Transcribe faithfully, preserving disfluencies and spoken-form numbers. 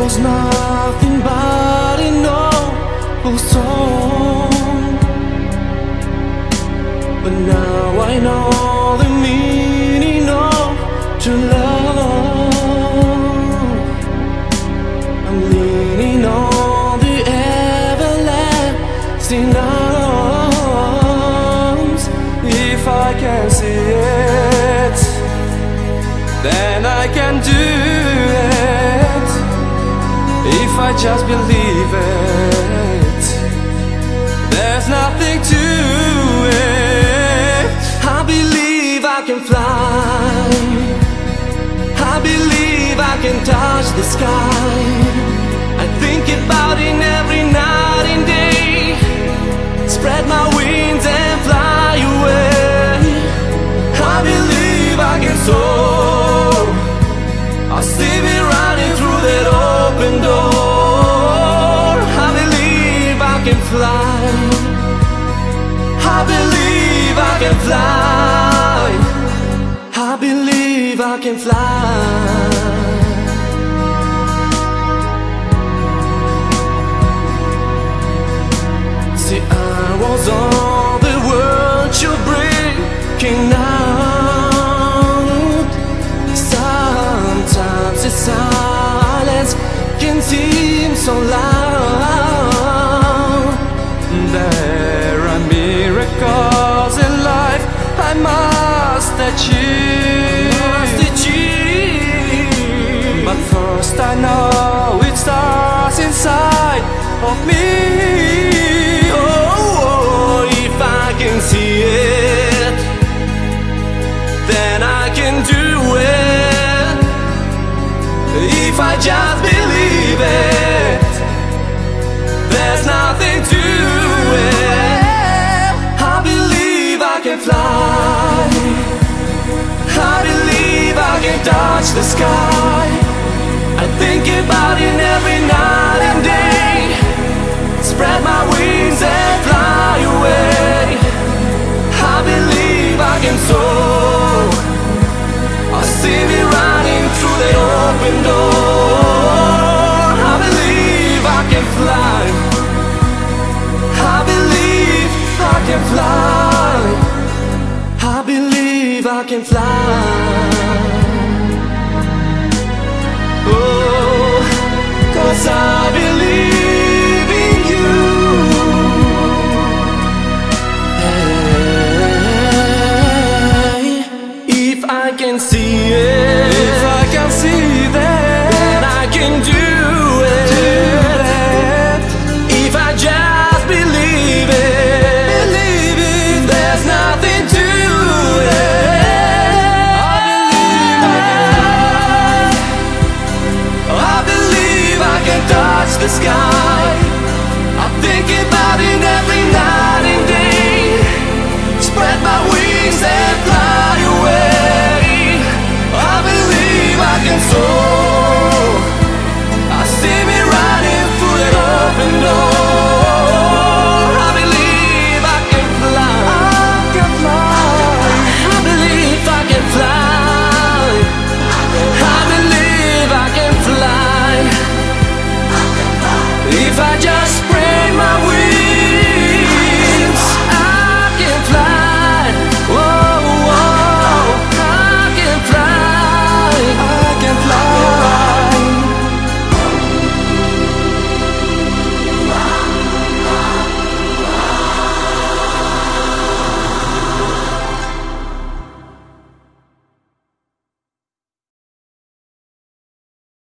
was nothing but an awful song, but now I know the meaning of true love. I'm leaning on the everlasting arms. If I can see it, then I can do it. If I just believe it, there's nothing to it. I believe I can fly, I believe I can touch the sky. I think about it every night and day, spread my wings and fly away. I believe I can soar, I see me running through that open door. I believe I can fly, I believe I can fly, I believe I can fly. See, I was on the verge of breaking out. Sometimes the silence can seem so loud. There are miracles in life I must achieve, must achieve. But first I know it starts inside of me. Oh, if I can see it, then I can do it. If I just believe it, there's nothing to it. I believe I can fly, I believe I can touch the sky. I think about it every night and day, spread my wings and fly away. I believe I can soar, I see me running through the open door. I believe I can fly, I believe I can fly, I believe I can fly. Oh, 'cause I believe in you. Hey, if I can see it, if I can see that, then I can do it. Do it. If I just believe it, believe it, there's nothing to it. I believe I can fly, I believe I can touch the sky.